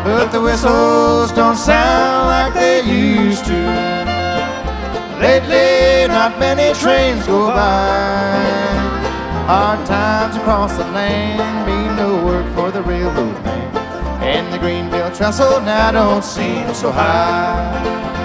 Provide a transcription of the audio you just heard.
but the whistles don't sound like they used to. Lately, not many trains go by. Hard times across the land mean no work for the railroad man, and the Greenville trestle now don't seem so high.